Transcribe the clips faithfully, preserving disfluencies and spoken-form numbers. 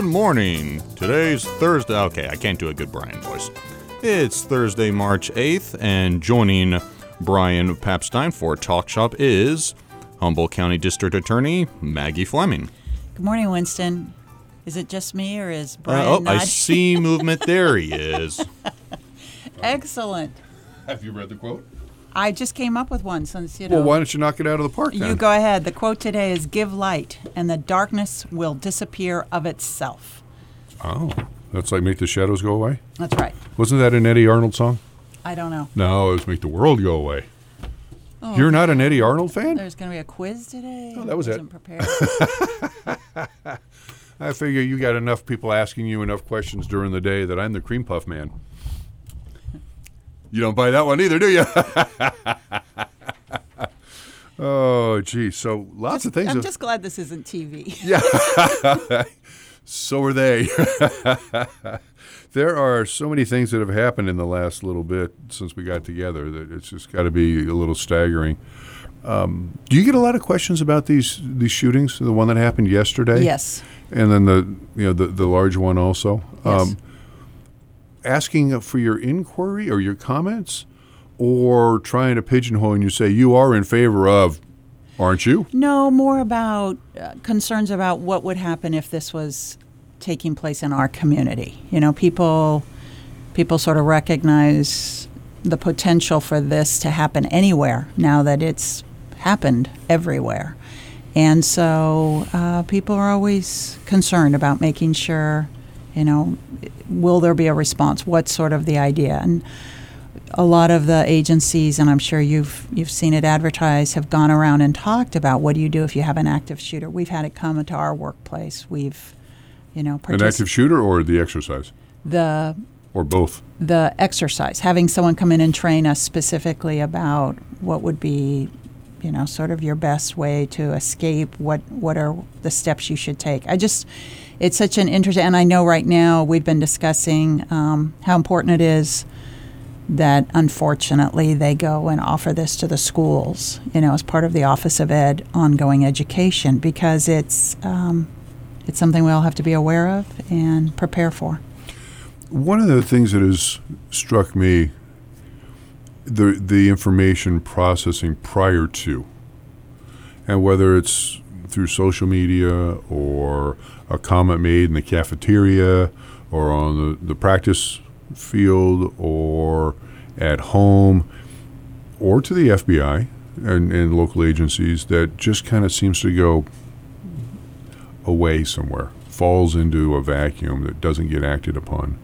morning. Today's Thursday. Okay, I can't do a good Brian voice. It's Thursday, March eighth, and joining Brian Papstein for Talk Shop is Humboldt County District Attorney Maggie Fleming. Good morning, Winston. Is it just me, or is Brian Uh, oh, not? I see movement. There he is. Excellent. Have you read the quote? I just came up with one since, you know. Well, why don't you knock it out of the park then? You go ahead. The quote today is, "Give light, and the darkness will disappear of itself." Oh, that's like Make the Shadows Go Away? That's right. Wasn't that an Eddie Arnold song? I don't know. No, it was Make the World Go Away. Oh, You're not an Eddie Arnold fan? There's going to be a quiz today. Oh, that was I it. wasn't prepared. I figure you got enough people asking you enough questions during the day that I'm the cream puff man. You don't buy that one either, do you? Oh, gee. So lots Just- of things. I'm have- just glad this isn't T V. Yeah. So are they. There are so many things that have happened in the last little bit since we got together that it's just got to be a little staggering. Um, do you get a lot of questions about these these shootings? The one that happened yesterday, Yes. and then the you know the the large one also. Yes. Asking for your inquiry or your comments, or trying to pigeonhole and you say you are in favor of, aren't you? No, more about uh, concerns about what would happen if this was taking place in our community. You know, people people sort of recognize the potential for this to happen anywhere now that it's happened everywhere. And so uh, people are always concerned about making sure, you know, will there be a response? What's sort of the idea? And a lot of the agencies, and I'm sure you've you've seen it advertised, have gone around and talked about what do you do if you have an active shooter. We've had it come into our workplace. We've, you know, An active shooter or the exercise? the Or both? the exercise, having someone come in and train us specifically about what would be, you know, sort of your best way to escape, what what are the steps you should take. I just, it's such an interesting, and I know right now we've been discussing um, how important it is that unfortunately they go and offer this to the schools, you know, as part of the Office of Ed ongoing education, because it's um, it's something we all have to be aware of and prepare for. One of the things that has struck me, the the information processing prior to, and whether it's through social media or a comment made in the cafeteria or on the, the practice field or at home or to the F B I and, and local agencies, that just kind of seems to go away somewhere, falls into a vacuum that doesn't get acted upon.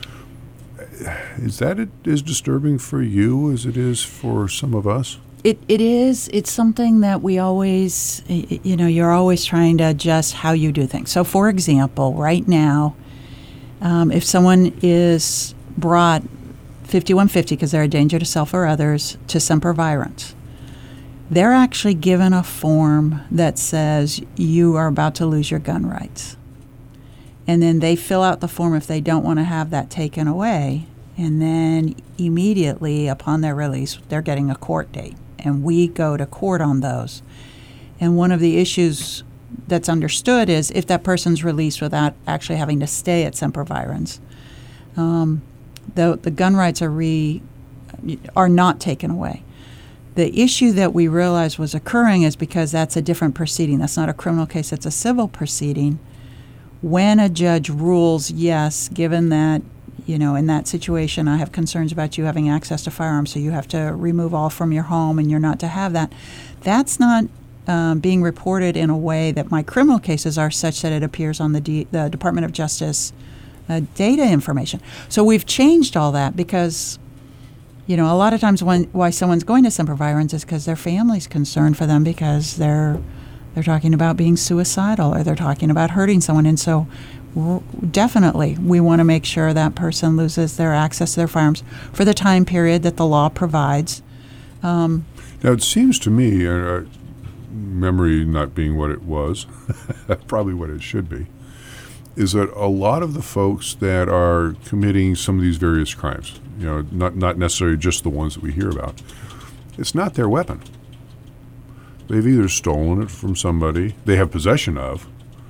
Is that it, as disturbing for you as it is for some of us? It it is. It's something that we always, you know, you're always trying to adjust how you do things. So, for example, right now, um, if someone is brought fifty-one fifty because they're a danger to self or others to Semper Virens, they're actually given a form that says you are about to lose your gun rights. And then they fill out the form if they don't want to have that taken away. And then immediately upon their release, they're getting a court date. And we go to court on those. And one of the issues that's understood is if that person's released without actually having to stay at Semper Virens, um, the, the gun rights are, re, are not taken away. The issue that we realized was occurring is because that's a different proceeding. That's not a criminal case, it's a civil proceeding. When a judge rules, yes, given that, you know, in that situation, I have concerns about you having access to firearms, so you have to remove all from your home and you're not to have that, that's not um, being reported in a way that my criminal cases are such that it appears on the, D- the Department of Justice uh, data information. So we've changed all that because, you know, a lot of times when why someone's going to Semper Virens is because their family's concerned for them because they're they're talking about being suicidal or they're talking about hurting someone. And so r- definitely we want to make sure that person loses their access to their firearms for the time period that the law provides. Um, now, it seems to me, uh, memory not being what it was, probably what it should be, is that a lot of the folks that are committing some of these various crimes, you know, not not necessarily just the ones that we hear about, it's not their weapon. They've either stolen it from somebody they have possession of,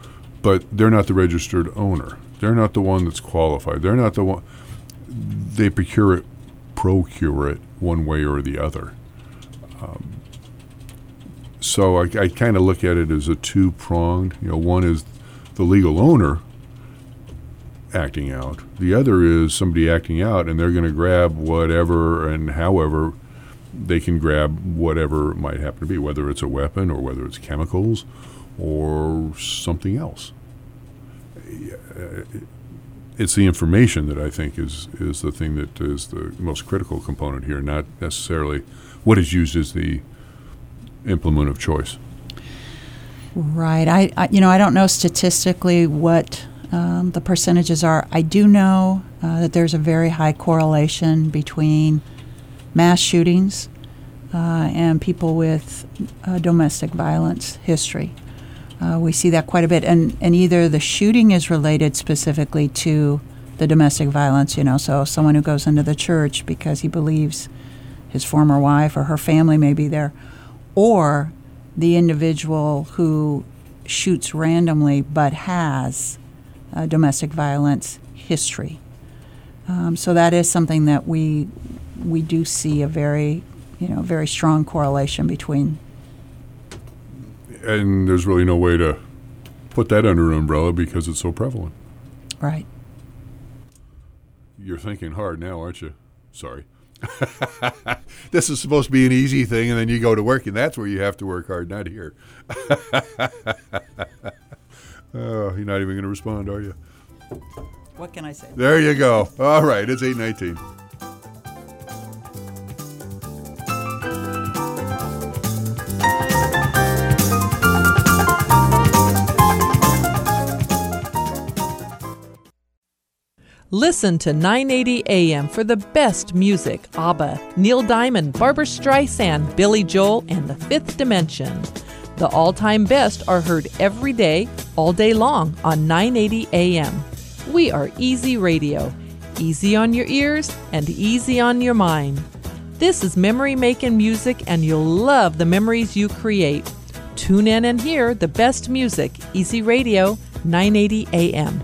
but they're not the registered owner. They're not the one that's qualified. They're not the one. They procure it, procure it one way or the other. Um, so I, I kind of look at it as a two-pronged. You know, one is the legal owner acting out. The other is somebody acting out, and they're going to grab whatever and however they can grab whatever it might happen to be, whether it's a weapon or whether it's chemicals or something else. It's the information that I think is, is the thing that is the most critical component here, not necessarily what is used as the implement of choice. Right. I, I you know, I don't know statistically what um, the percentages are. I do know uh, that there's a very high correlation between mass shootings uh, and people with uh, domestic violence history. Uh, we see that quite a bit, and, and either the shooting is related specifically to the domestic violence, you know, so someone who goes into the church because he believes his former wife or her family may be there, or the individual who shoots randomly but has uh, domestic violence history. Um, so that is something that we we do see a very, you know, very strong correlation between. And there's really no way to put that under an umbrella because it's so prevalent. Right. You're thinking hard now, aren't you? Sorry. This is supposed to be an easy thing, and then you go to work, and that's where you have to work hard, not here. Oh, you're not even going to respond, are you? What can I say? There you go. All right, it's eight nineteen. Listen to nine eighty A M for the best music. ABBA, Neil Diamond, Barbra Streisand, Billy Joel, and The Fifth Dimension. The all-time best are heard every day, all day long on nine eighty A M. We are Easy Radio. Easy on your ears and easy on your mind. This is memory-making music, and you'll love the memories you create. Tune in and hear the best music. Easy Radio, nine eighty A M.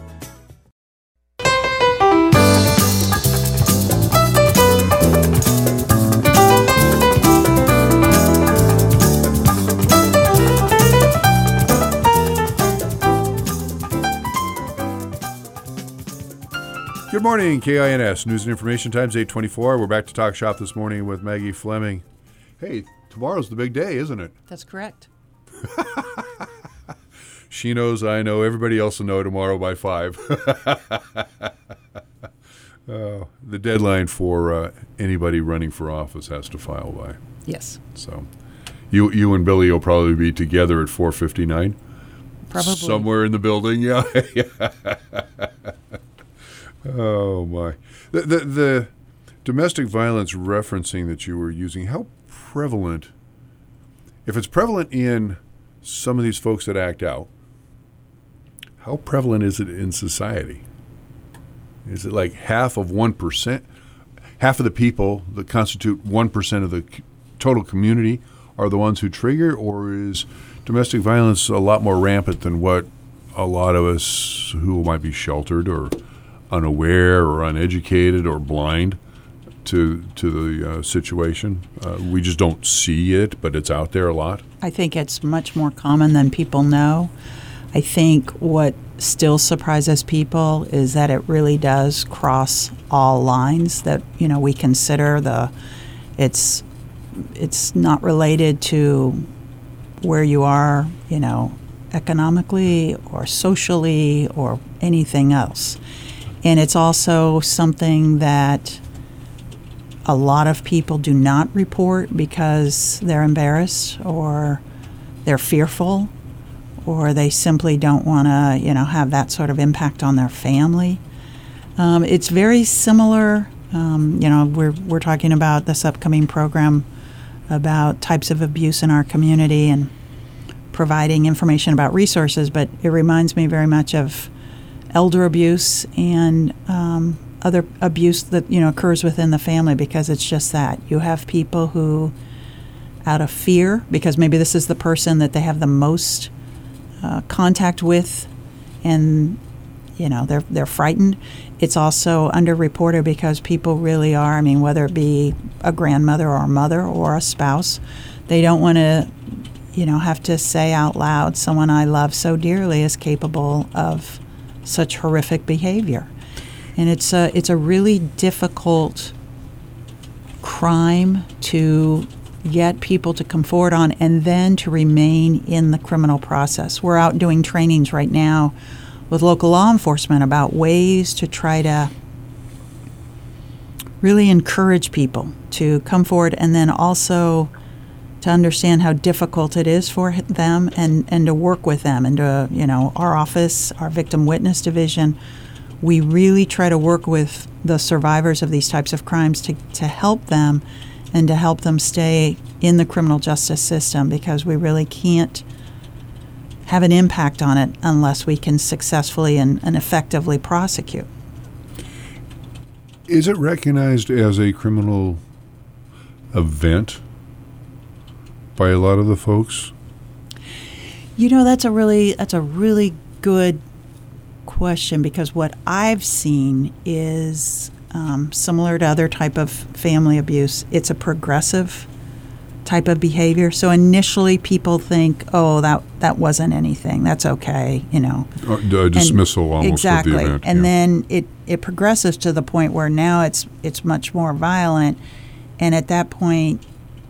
Good morning, K I N S News and Information Times, eight twenty-four. We're back to Talk Shop this morning with Maggie Fleming. Hey, tomorrow's the big day, isn't it? That's correct. She knows, I know, everybody else will know tomorrow by five. uh, the deadline for uh, anybody running for office has to file by. Yes. So you you and Billy will probably be together at four fifty-nine? Probably. Somewhere in the building, yeah. Oh, my. The, the the domestic violence referencing that you were using, how prevalent, if it's prevalent in some of these folks that act out, how prevalent is it in society? Is it like half of one percent? Half of the people that constitute one percent of the total community are the ones who trigger, or is domestic violence a lot more rampant than what a lot of us who might be sheltered or unaware or uneducated or blind to to the uh, situation? Uh, we just don't see it, but it's out there a lot. I think it's much more common than people know. I think what still surprises people is that it really does cross all lines that, you know, we consider. The it's it's not related to where you are, you know, economically or socially or anything else. And it's also something that a lot of people do not report because they're embarrassed or they're fearful or they simply don't want to, you know, have that sort of impact on their family. Um, it's very similar. Um, you know, we're we're talking about this upcoming program about types of abuse in our community and providing information about resources, but it reminds me very much of elder abuse and um, other abuse that, you know, occurs within the family, because it's just that. You have people who, out of fear, because maybe this is the person that they have the most uh, contact with, and you know they're they're frightened. It's also underreported because people really are. I mean, whether it be a grandmother or a mother or a spouse, they don't want to, you know, have to say out loud, "Someone I love so dearly is capable of such horrific behavior," and it's a it's a really difficult crime to get people to come forward on, and then to remain in the criminal process. We're out doing trainings right now with local law enforcement about ways to try to really encourage people to come forward, and then also to understand how difficult it is for them, and, and to work with them. And to, you know, our office, our Victim Witness Division, we really try to work with the survivors of these types of crimes to, to help them and to help them stay in the criminal justice system, because we really can't have an impact on it unless we can successfully and, and effectively prosecute. Is it recognized as a criminal event by a lot of the folks? You know, that's a really that's a really good question, because what I've seen is um, similar to other type of family abuse. It's a progressive type of behavior. So initially people think, oh, that that wasn't anything. That's okay, you know. Uh, a dismissal and almost exactly. of the event. And yeah. then it, it progresses to the point where now it's it's much more violent. And at that point,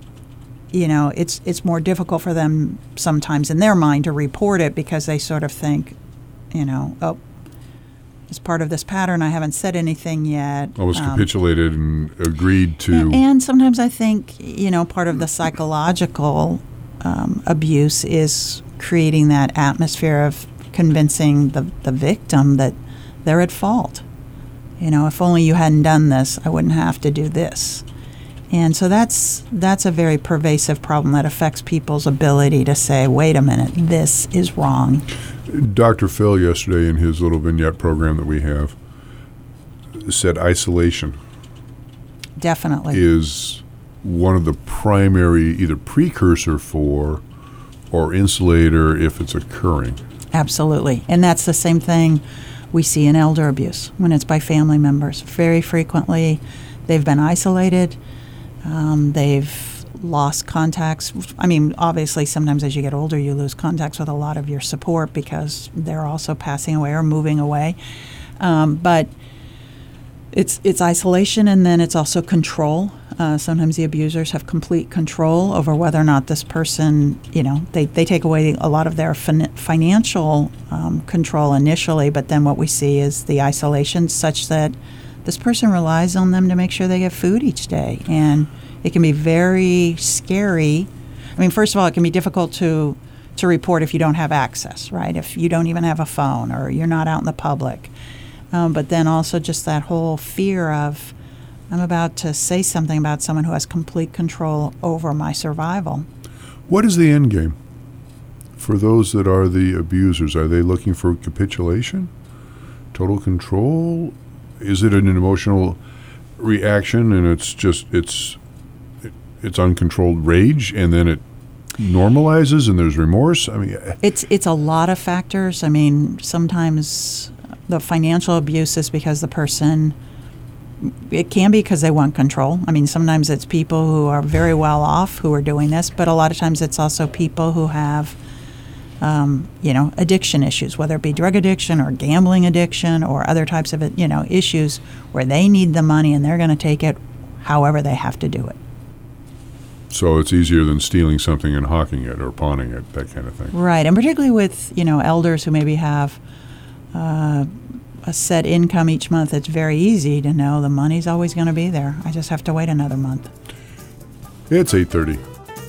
you know, it's it's more difficult for them sometimes in their mind to report it, because they sort of think, you know, oh, as part of this pattern, I haven't said anything yet. I was um, capitulated and agreed to. And, and sometimes I think, you know, part of the psychological um, abuse is creating that atmosphere of convincing the, the victim that they're at fault. You know, if only you hadn't done this, I wouldn't have to do this. And so that's that's a very pervasive problem that affects people's ability to say, wait a minute, this is wrong. Doctor Phil yesterday in his little vignette program that we have said isolation Definitely is one of the primary either precursor for or insulator if it's occurring. Absolutely. And that's the same thing we see in elder abuse when it's by family members. Very frequently they've been isolated, um, they've lost contacts. I mean, obviously, sometimes as you get older, you lose contacts with a lot of your support because they're also passing away or moving away. Um, but it's it's isolation, and then it's also control. Uh, sometimes the abusers have complete control over whether or not this person, you know, they, they take away a lot of their fin- financial um, control initially, but then what we see is the isolation such that this person relies on them to make sure they get food each day. And it can be very scary. I mean, first of all, it can be difficult to to report if you don't have access, right? If you don't even have a phone or you're not out in the public. Um, but then also just that whole fear of, I'm about to say something about someone who has complete control over my survival. What is the end game for those that are the abusers? Are they looking for capitulation, total control? Is it an emotional reaction and it's just, it's it's uncontrolled rage, and then it normalizes and there's remorse? I mean, it's it's a lot of factors. I mean, sometimes the financial abuse is because the person, it can be because they want control. I mean, sometimes it's people who are very well off who are doing this, but a lot of times it's also people who have um, you know, addiction issues, whether it be drug addiction or gambling addiction or other types of, you know, issues where they need the money and they're going to take it however they have to do it. So it's easier than stealing something and hawking it or pawning it, that kind of thing. Right, and particularly with, you know, elders who maybe have uh, a set income each month, it's very easy to know the money's always going to be there. I just have to wait another month. It's eight thirty.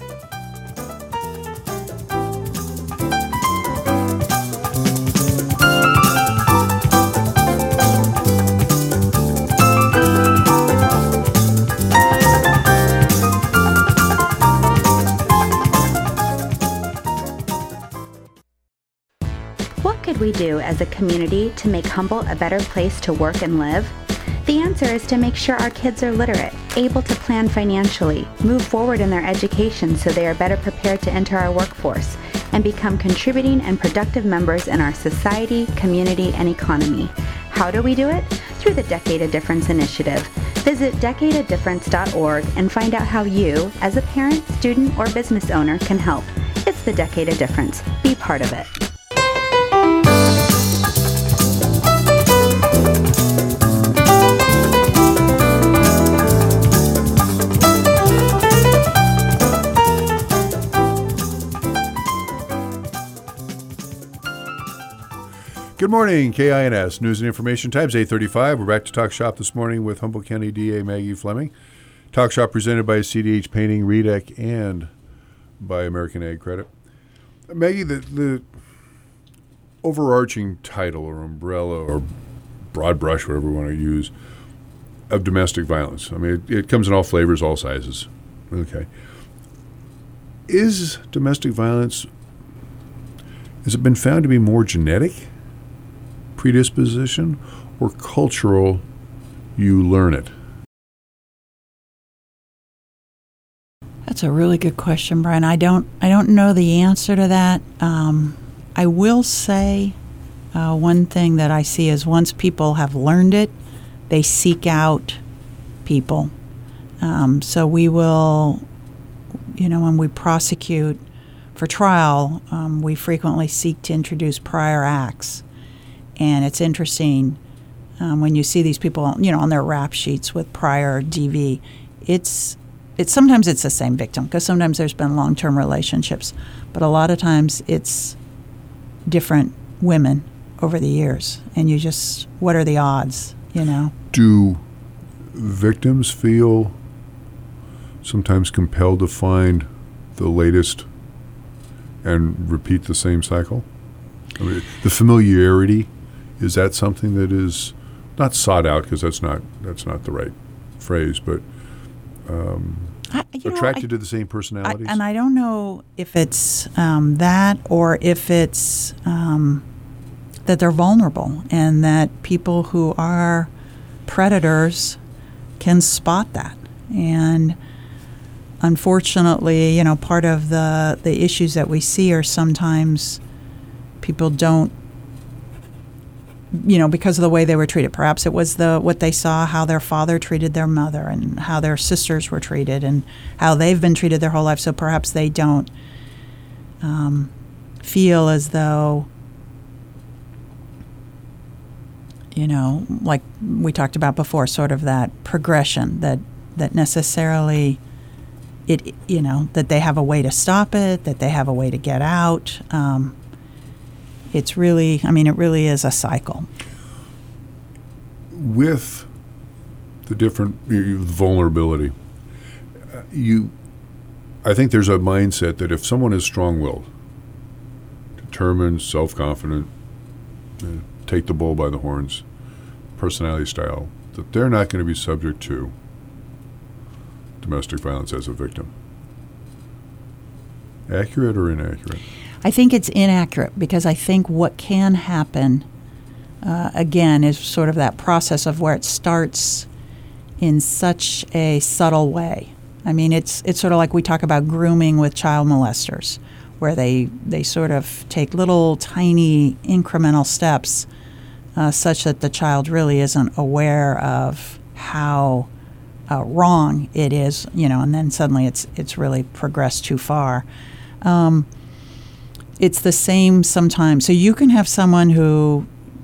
We do as a community to make Humboldt a better place to work and live? The answer is to make sure our kids are literate, able to plan financially, move forward in their education so they are better prepared to enter our workforce, and become contributing and productive members in our society, community, and economy. How do we do it? Through the Decade of Difference initiative. Visit decade of difference dot org and find out how you, as a parent, student, or business owner, can help. It's the Decade of Difference. Be part of it. Good morning, K I N S News and Information Times, eight thirty-five. We're back to Talk Shop this morning with Humboldt County D A Maggie Fleming. Talk Shop presented by C D H Painting, R E D E C, and by American Ag Credit. Maggie, the, the overarching title or umbrella or broad brush, whatever we want to use, of domestic violence. I mean, it, it comes in all flavors, all sizes. Okay. Is domestic violence, has it been found to be more genetic predisposition or cultural, you learn it? That's a really good question, Brian. I don't I don't know the answer to that. Um, I will say uh, one thing that I see is once people have learned it, they seek out people. Um, so we will, you know, when we prosecute for trial, um, we frequently seek to introduce prior acts. And it's interesting um, when you see these people, you know, on their rap sheets with prior D V. It's it's sometimes it's the same victim because sometimes there's been long-term relationships, but a lot of times it's different women over the years. And you just, what are the odds, you know? Do victims feel sometimes compelled to find the latest and repeat the same cycle? I mean, the familiarity. Is that something that is not sought out, because that's not that's not the right phrase, but um, I, you attracted know, I, to the same personalities? I, and I don't know if it's um, that or if it's um, that they're vulnerable and that people who are predators can spot that. And unfortunately, you know, part of the, the issues that we see are sometimes people don't, you know, because of the way they were treated. Perhaps it was the what they saw, how their father treated their mother and how their sisters were treated and how they've been treated their whole life. So perhaps they don't um, feel as though, you know, like we talked about before, sort of that progression that, that necessarily it, you know, that they have a way to stop it, that they have a way to get out. Um, It's really, I mean, it really is a cycle. With the different uh, vulnerability, uh, you, I think there's a mindset that if someone is strong-willed, determined, self-confident, uh, take the bull by the horns, personality style, that they're not going to be subject to domestic violence as a victim. Accurate or inaccurate? I think it's inaccurate because I think what can happen, uh, again, is sort of that process of where it starts in such a subtle way. I mean, it's it's sort of like we talk about grooming with child molesters, where they, they sort of take little tiny incremental steps uh, such that the child really isn't aware of how uh, wrong it is, you know, and then suddenly it's it's really progressed too far. Um, It's the same sometimes. So you can have someone who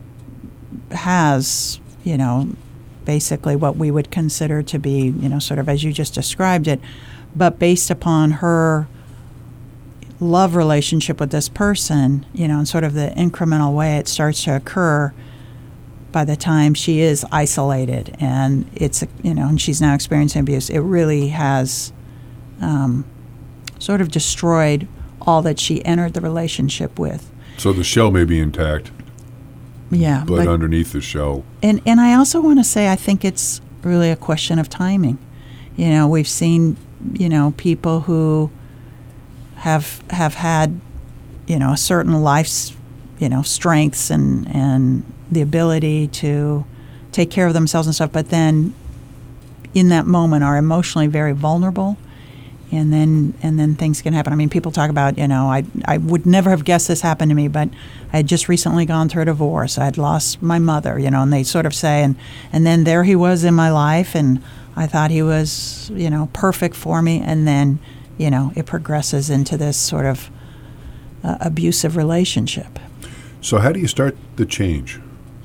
has, you know, basically what we would consider to be, you know, sort of as you just described it, but based upon her love relationship with this person, you know, and sort of the incremental way it starts to occur by the time she is isolated and it's, you know, and she's now experiencing abuse, it really has um, sort of destroyed all that she entered the relationship with. So the shell may be intact. Yeah. But, but underneath the shell. And and I also want to say I think it's really a question of timing. You know, we've seen, you know, people who have have had, you know, a certain life's, you know, strengths and, and the ability to take care of themselves and stuff, but then in that moment are emotionally very vulnerable and then and then things can happen. I mean, people talk about, you know, I I would never have guessed this happened to me, but I had just recently gone through a divorce. I had lost my mother, you know, and they sort of say, and and then there he was in my life, and I thought he was, you know, perfect for me, and then, you know, it progresses into this sort of uh, abusive relationship. So how do you start the change?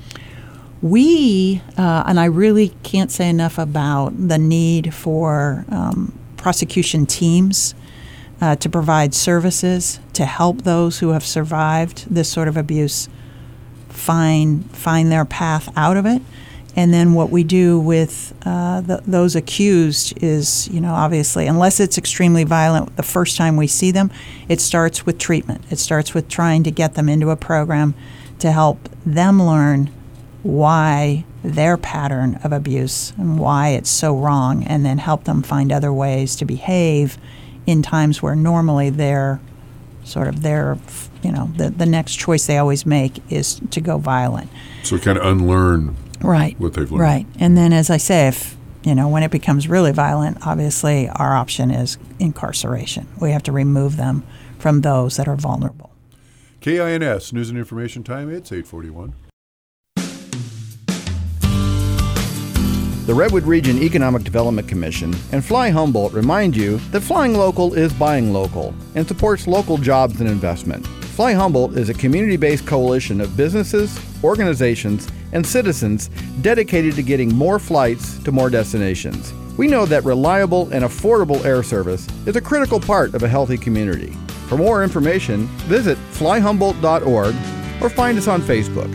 We, uh, and I really can't say enough about the need for um, prosecution teams uh, to provide services to help those who have survived this sort of abuse find find their path out of it. And then what we do with uh, the, those accused is, you know, obviously, unless it's extremely violent the first time we see them, it starts with treatment. It starts with trying to get them into a program to help them learn why their pattern of abuse and why it's so wrong, and then help them find other ways to behave in times where normally their sort of their, you know, the, the next choice they always make is to go violent. So kind of unlearn right. what they've learned. Right. And then, as I say, if, you know, when it becomes really violent, obviously our option is incarceration. We have to remove them from those that are vulnerable. K I N S, News and Information Time, it's eight forty-one. The Redwood Region Economic Development Commission and Fly Humboldt remind you that flying local is buying local and supports local jobs and investment. Fly Humboldt is a community-based coalition of businesses, organizations, and citizens dedicated to getting more flights to more destinations. We know that reliable and affordable air service is a critical part of a healthy community. For more information, visit fly humboldt dot org or find us on Facebook.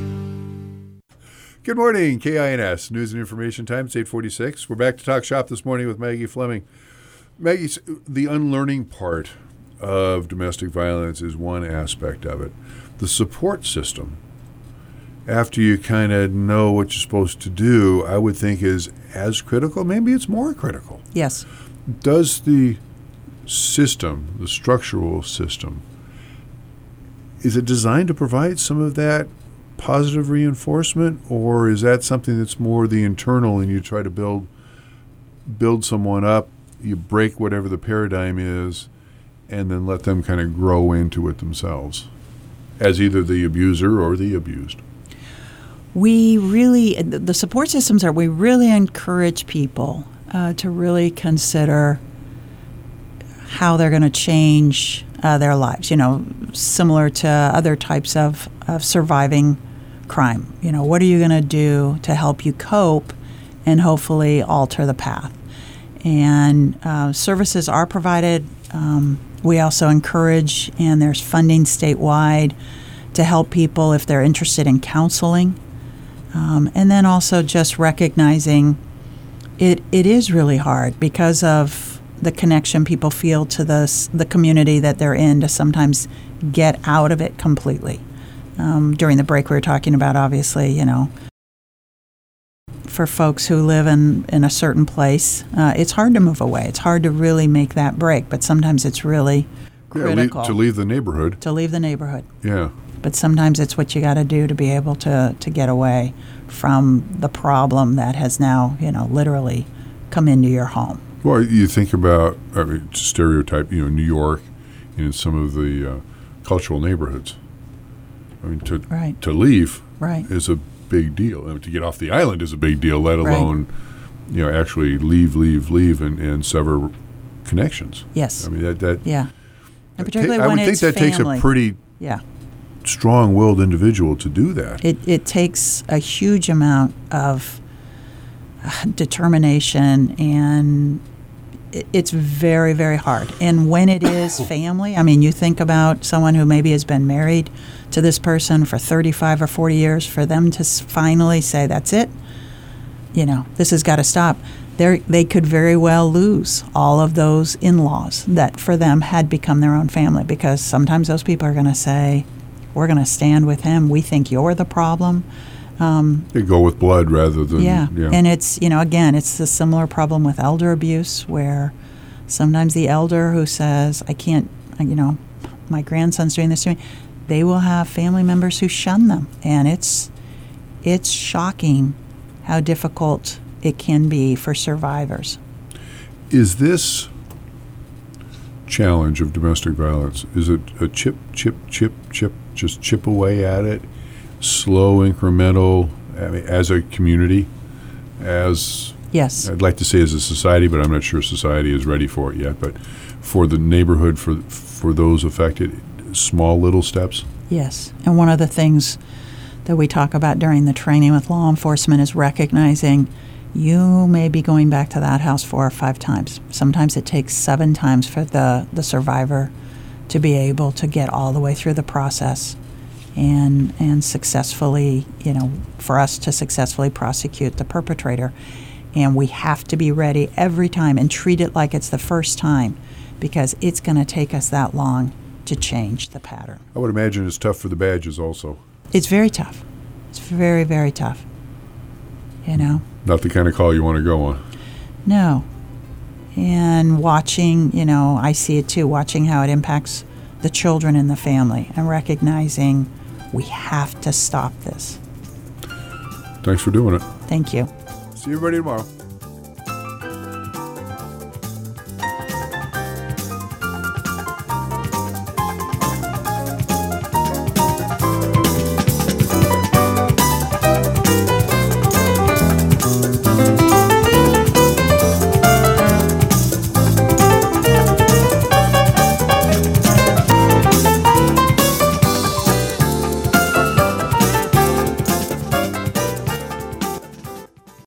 Good morning, K I N S, News and Information Time. It's eight forty-six. We're back to Talk Shop this morning with Maggie Fleming. Maggie, the unlearning part of domestic violence is one aspect of it. The support system, after you kind of know what you're supposed to do, I would think is as critical. Maybe it's more critical. Yes. Does the system, the structural system, is it designed to provide some of that positive reinforcement, or is that something that's more the internal, and you try to build build someone up, you break whatever the paradigm is, and then let them kind of grow into it themselves as either the abuser or the abused? We really, the support systems are, we really encourage people uh, to really consider how they're going to change uh, their lives, you know, similar to other types of, of surviving crime. You know, what are you going to do to help you cope and hopefully alter the path? And uh, services are provided. Um, we also encourage, and there's funding statewide to help people if they're interested in counseling. Um, and then also just recognizing it it is really hard because of the connection people feel to the, the community that they're in to sometimes get out of it completely. Um, during the break, we were talking about, obviously, you know, for folks who live in, in a certain place, uh, it's hard to move away. It's hard to really make that break, but sometimes it's really critical. Yeah, leave, to leave the neighborhood. To leave the neighborhood. Yeah. But sometimes it's what you got to do to be able to, to get away from the problem that has now, you know, literally come into your home. Well, you think about, I mean, stereotype, you know, New York and some of the uh, cultural neighborhoods. I mean, to right. to leave right. is a big deal. I mean, to get off the island is a big deal, let alone, right. you know, actually leave, leave, leave, and, and sever connections. Yes. I mean, that, that yeah. And particularly ta- when I would it's think that family. takes a pretty yeah. strong-willed individual to do that. It it takes a huge amount of uh, determination, and it, it's very, very hard. And when it is family, I mean, you think about someone who maybe has been married to this person for thirty-five or forty years, for them to s- finally say, that's it, you know, this has got to stop. They're, they could very well lose all of those in-laws that for them had become their own family, because sometimes those people are going to say, we're going to stand with him. We think you're the problem. Um, they go with blood rather than... Yeah. yeah. And it's, you know, again, it's a similar problem with elder abuse, where sometimes the elder who says, I can't, you know, my grandson's doing this to me, they will have family members who shun them. And it's it's shocking how difficult it can be for survivors. Is this challenge of domestic violence? Is it a chip, chip, chip, chip, just chip away at it, slow, incremental, I mean, as a community, as Yes. I'd like to say as a society, but I'm not sure society is ready for it yet. But for the neighborhood, for for those affected, small little steps. Yes. And one of the things that we talk about during the training with law enforcement is recognizing you may be going back to that house four or five times. Sometimes it takes seven times for the, the survivor to be able to get all the way through the process and and successfully, you know, for us to successfully prosecute the perpetrator. And we have to be ready every time and treat it like it's the first time, because it's going to take us that long to change the pattern. I would imagine it's tough for the badges also. It's very tough. It's very, very tough. You know? Not the kind of call you want to go on. No. And watching, you know, I see it too, watching how it impacts the children in the family and recognizing we have to stop this. Thanks for doing it. Thank you. See everybody tomorrow.